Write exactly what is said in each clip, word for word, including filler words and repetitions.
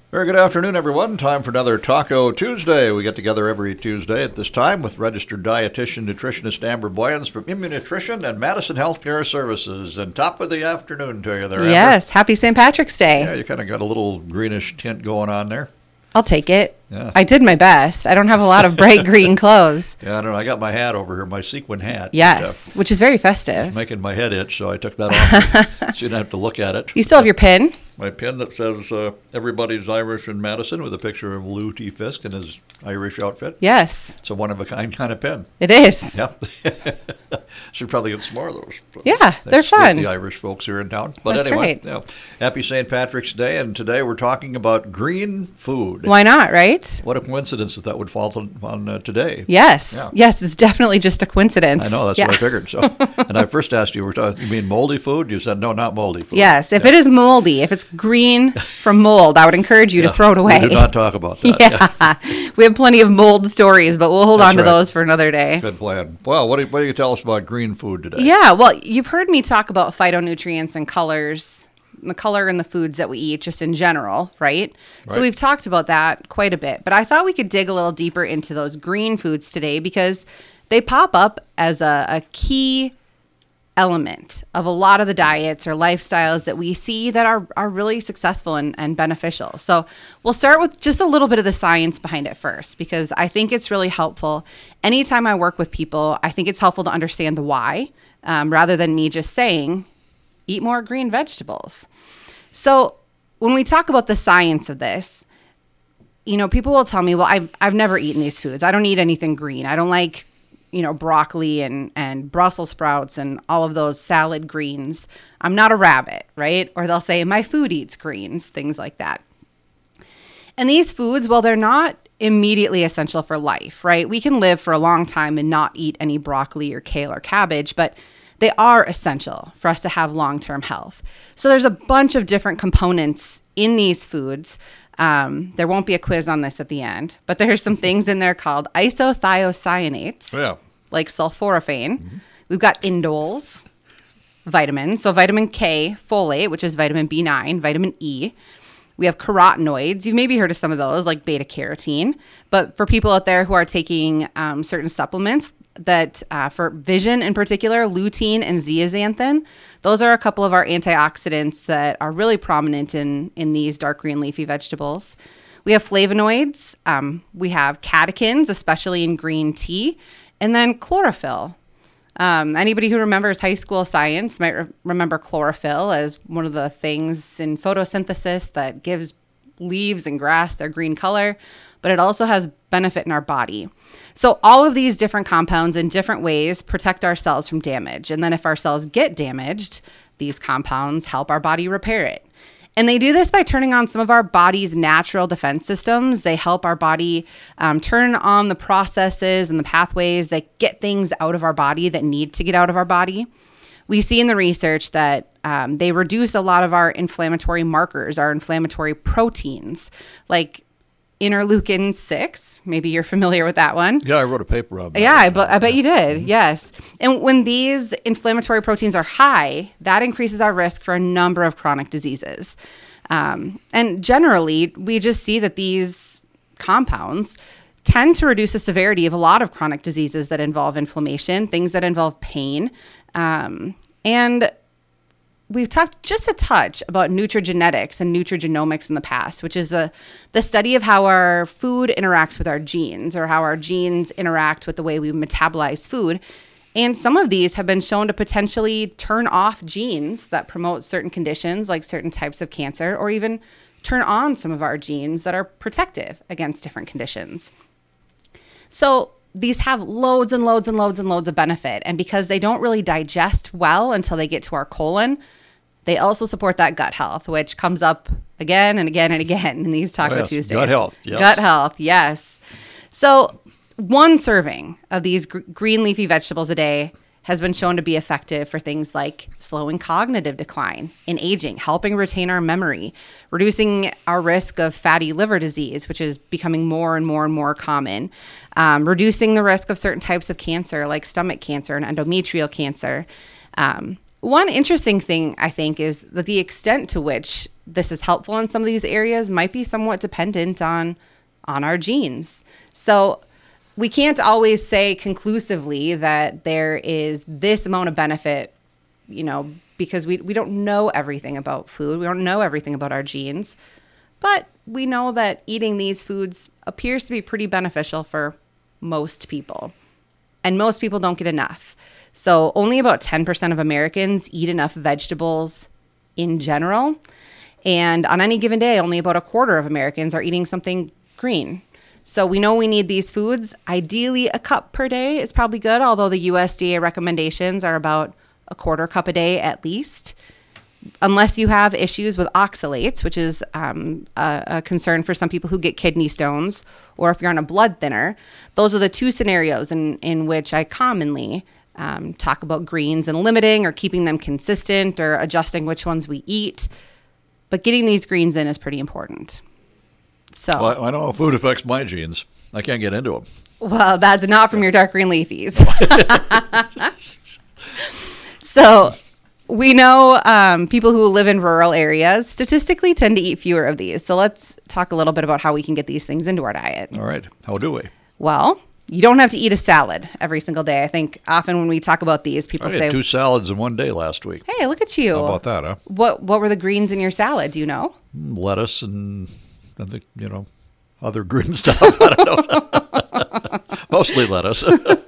Very good afternoon, everyone. Time for another Taco Tuesday. We get together every Tuesday at this time with registered dietitian nutritionist Amber Boyens from Immunutrition and Madison Healthcare Services. And top of the afternoon to you there, Amber. Yes, happy Saint Patrick's Day. Yeah, you kind of got a little greenish tint going on there. I'll take it. Yeah. I did my best. I don't have a lot of bright green clothes. Yeah, I don't know. I got my hat over here, my sequin hat. Yes, But, uh, which is very it's festive. making my head itch, so I took that off so you didn't have to look at it. You still have your pin? My pin that says uh, everybody's Irish in Madison with a picture of Lou T. Fisk in his Irish outfit. Yes. It's a one-of-a-kind kind of pin. It is. Yep. Should probably get some more of those. Yeah, Thanks they're to fun. The Irish folks here in town. But That's anyway, right. yeah. Happy Saint Patrick's Day, and today we're talking about green food. Why not, right? What a coincidence that that would fall on, on uh, today. Yes. Yeah. Yes, it's definitely just a coincidence. I know, that's yeah. what I figured. So, and I first asked you, were talking, you mean moldy food? You said, no, not moldy food. Yes, if Yeah. it is moldy, if it's green from mold, I would encourage you Yeah, to throw it away. We do not talk about that. Yeah. We have plenty of mold stories, but we'll hold That's on to right. those for another day. Good plan. Well, what do, you, what do you tell us about green food today? Yeah, well, you've heard me talk about phytonutrients and colors, the color in the foods that we eat just in general, right? Right. So we've talked about that quite a bit, but I thought we could dig a little deeper into those green foods today because they pop up as a, a key element of a lot of the diets or lifestyles that we see that are, are really successful and, and beneficial. So we'll start with just a little bit of the science behind it first, because I think it's really helpful. Anytime I work with people, I think it's helpful to understand the why, um, rather than me just saying, eat more green vegetables. So when we talk about the science of this, you know, people will tell me, well, I've, I've never eaten these foods. I don't eat anything green. I don't like, you know, broccoli and, and Brussels sprouts and all of those salad greens. I'm not a rabbit, right? Or they'll say, my food eats greens, things like that. And these foods, well, they're not immediately essential for life, right? We can live for a long time and not eat any broccoli or kale or cabbage, but they are essential for us to have long-term health. So there's a bunch of different components in these foods. Um, there won't be a quiz on this at the end, but there's some things in there called isothiocyanates, Yeah. like sulforaphane. Mm-hmm. We've got indoles, vitamins. So vitamin K, folate, which is vitamin B nine, vitamin E. We have carotenoids. You've maybe heard of some of those, like beta carotene. But for people out there who are taking um, certain supplements, that uh, for vision in particular, lutein and zeaxanthin, those are a couple of our antioxidants that are really prominent in, in these dark green leafy vegetables. We have flavonoids. Um, we have catechins, especially in green tea, and then chlorophyll. Um, anybody who remembers high school science might re- remember chlorophyll as one of the things in photosynthesis that gives leaves and grass their green color, but it also has benefit in our body. So all of these different compounds in different ways protect our cells from damage. And then if our cells get damaged, these compounds help our body repair it. And they do this by turning on some of our body's natural defense systems. They help our body um, turn on the processes and the pathways that get things out of our body that need to get out of our body. We see in the research that um, they reduce a lot of our inflammatory markers, our inflammatory proteins, like interleukin six. Maybe you're familiar with that one. Yeah, I wrote a paper on that. Yeah, I, bu- I bet you did. Yes. And when these inflammatory proteins are high, that increases our risk for a number of chronic diseases. Um, and generally, we just see that these compounds tend to reduce the severity of a lot of chronic diseases that involve inflammation, things that involve pain. Um, and we've talked just a touch about nutrigenetics and nutrigenomics in the past, which is a, the study of how our food interacts with our genes, or how our genes interact with the way we metabolize food. And some of these have been shown to potentially turn off genes that promote certain conditions, like certain types of cancer, or even turn on some of our genes that are protective against different conditions. So these have loads and loads and loads and loads of benefit. And because they don't really digest well until they get to our colon, they also support that gut health, which comes up again and again and again in these Taco Oh, yes. Tuesdays. Gut health, yes. Gut health, yes. So one serving of these gr- green leafy vegetables a day has been shown to be effective for things like slowing cognitive decline in aging, helping retain our memory, reducing our risk of fatty liver disease, which is becoming more and more and more common, um, reducing the risk of certain types of cancer like stomach cancer and endometrial cancer, um, one interesting thing, I think, is that the extent to which this is helpful in some of these areas might be somewhat dependent on on our genes. So we can't always say conclusively that there is this amount of benefit, you know, because we, we don't know everything about food. We don't know everything about our genes. But we know that eating these foods appears to be pretty beneficial for most people. And most people don't get enough. So only about ten percent of Americans eat enough vegetables in general. And on any given day, only about a quarter of Americans are eating something green. So we know we need these foods. Ideally, a cup per day is probably good, although the U S D A recommendations are about a quarter cup a day at least. Unless you have issues with oxalates, which is um, a, a concern for some people who get kidney stones, or if you're on a blood thinner. Those are the two scenarios in, in which I commonly um, talk about greens and limiting or keeping them consistent or adjusting which ones we eat. But getting these greens in is pretty important. So, Well, I know food affects my genes. I can't get into them. Well, that's not from your dark green leafies. So we know um, people who live in rural areas statistically tend to eat fewer of these. So let's talk a little bit about how we can get these things into our diet. All right. How do we? Well, you don't have to eat a salad every single day. I think often when we talk about these, people I say, had two salads in one day last week. hey, look at you. How about that, huh? What, what were the greens in your salad? Do you know? Lettuce and, I think, you know, other green stuff. I don't know. Mostly lettuce.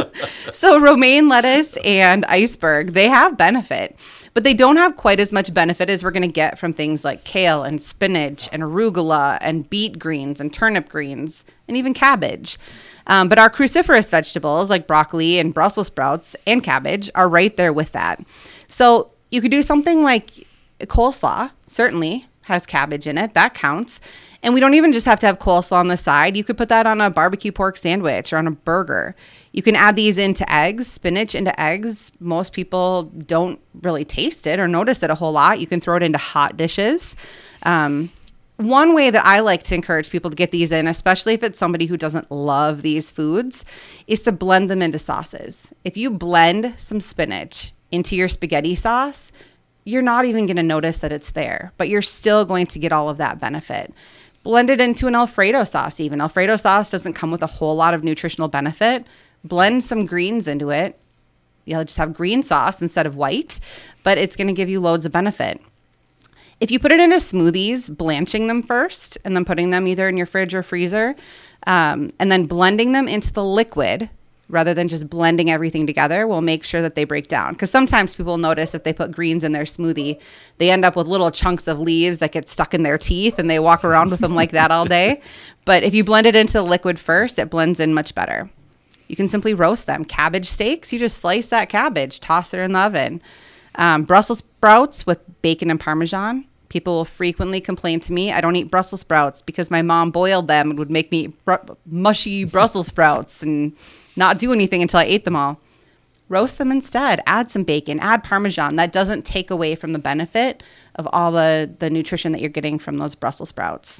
So romaine lettuce and iceberg, they have benefit, but they don't have quite as much benefit as we're going to get from things like kale and spinach and arugula and beet greens and turnip greens and even cabbage. Um, but our cruciferous vegetables like broccoli and Brussels sprouts and cabbage are right there with that. So you could do something like coleslaw, certainly has cabbage in it. That counts. And we don't even just have to have coleslaw on the side. You could put that on a barbecue pork sandwich or on a burger. You can add these into eggs, spinach into eggs. Most people don't really taste it or notice it a whole lot. You can throw it into hot dishes. Um, one way that I like to encourage people to get these in, especially if it's somebody who doesn't love these foods, is to blend them into sauces. If you blend some spinach into your spaghetti sauce, you're not even going to notice that it's there, but you're still going to get all of that benefit. Blend it into an Alfredo sauce even. Alfredo sauce doesn't come with a whole lot of nutritional benefit. Blend some greens into it. You'll just have green sauce instead of white, but it's going to give you loads of benefit. If you put it into smoothies, blanching them first and then putting them either in your fridge or freezer, um, and then blending them into the liquid rather than just blending everything together, will make sure that they break down. Because sometimes people notice if they put greens in their smoothie, they end up with little chunks of leaves that get stuck in their teeth and they walk around with them like that all day. But if you blend it into the liquid first, it blends in much better. You can simply roast them. Cabbage steaks, you just slice that cabbage, toss it in the oven. Um, Brussels sprouts with bacon and Parmesan. People will frequently complain to me, I don't eat Brussels sprouts because my mom boiled them and would make me br- mushy Brussels sprouts and not do anything until I ate them all. Roast them instead. Add some bacon, add Parmesan. That doesn't take away from the benefit of all the, the nutrition that you're getting from those Brussels sprouts.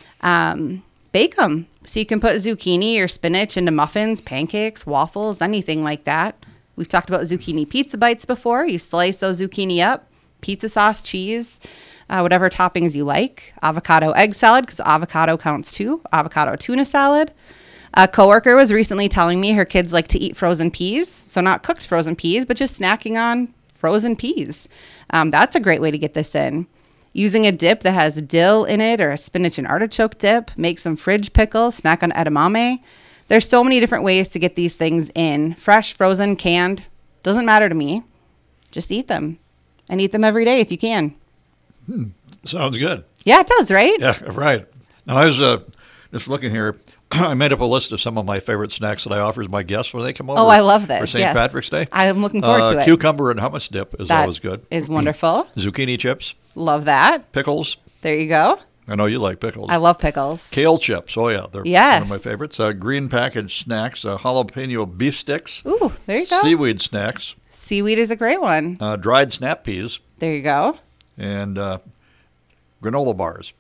Um, bake them. So you can put zucchini or spinach into muffins, pancakes, waffles, anything like that. We've talked about zucchini pizza bites before. You slice those zucchini up, pizza sauce, cheese, uh, whatever toppings you like. Avocado egg salad, because avocado counts too. Avocado tuna salad. A coworker was recently telling me her kids like to eat frozen peas. So not cooked frozen peas, but just snacking on frozen peas. Um, that's a great way to get this in. Using a dip that has dill in it or a spinach and artichoke dip. Make some fridge pickles, snack on edamame. There's so many different ways to get these things in. Fresh, frozen, canned. Doesn't matter to me. Just eat them. And eat them every day if you can. Hmm. Sounds good. Yeah, it does, right? Yeah, right. Now, I was uh, just looking here. I made up a list of some of my favorite snacks that I offer as my guests when they come over. Oh, I love this. For Saint Yes. Patrick's Day. I'm looking forward uh, to it. Cucumber and hummus dip is That always good. is wonderful. Zucchini chips, Love that. pickles. There you go. I know you like pickles. I love pickles. Kale chips. Oh, yeah. They're Yes. one of my favorites. Uh, green packaged snacks, uh, jalapeno beef sticks, Ooh, there you go. seaweed snacks, Seaweed is a great one. uh, dried snap peas, There you go. and uh, granola bars.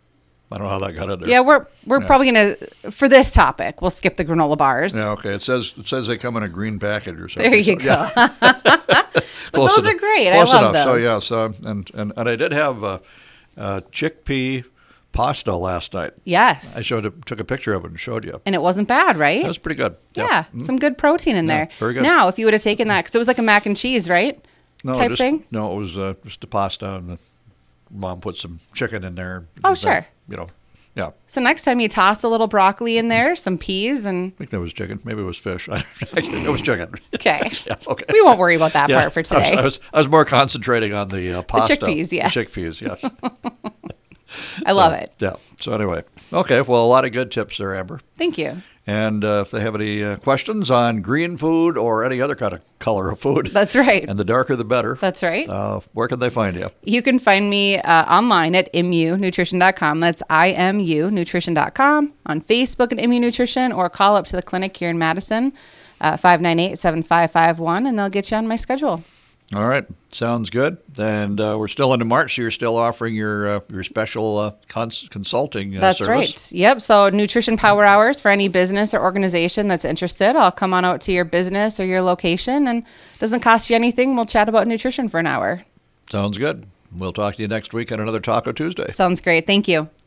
I don't know how that got in there. Yeah, we're we're Yeah. probably gonna for this topic. We'll skip the granola bars. Yeah, okay. It says it says they come in a green package or something. There you so, go. yeah. But Close those enough. are great. I Close love enough. So those. yeah, so and, and and I did have uh, uh, chickpea pasta last night. Yes. I showed it, took a picture of it and showed you. And it wasn't bad, right? That was pretty good. yeah, Yep. some good protein in Yeah, there. very good. Now, if you would have taken that, because it was like a mac and cheese, right? No, Type just, thing? No, it was uh, just the pasta, and the mom put some chicken in there. Oh, Just that, sure. You know, yeah. I So next time you toss a little broccoli in there, some peas, and think that was chicken. Maybe it was fish. I don't know. It was chicken. okay. Yeah, okay. We won't worry about that Yeah, part for I was- today. I was, I was more concentrating on the uh, pasta. chickpeas, yes. The chickpeas, yes. I love it. Yeah. So anyway, okay. Well, a lot of good tips there, Amber. Thank you. And uh, if they have any uh, questions on green food or any other kind of color of food, That's right. and the darker the better. That's right. Uh, where can they find you? You can find me uh, online at I M U nutrition dot com. That's I M U nutrition dot com. On Facebook at I M U Nutrition, or call up to the clinic here in Madison, uh, five nine eight, seven five five one, and they'll get you on my schedule. All right, sounds good. And uh, we're still into March, so you're still offering your uh, your special uh, cons- consulting uh, That's service. right. Yep. So nutrition power hours for any business or organization that's interested. I'll come on out to your business or your location, and it doesn't cost you anything. We'll chat about nutrition for an hour. Sounds good. We'll talk to you next week on another Taco Tuesday. Sounds great. Thank you.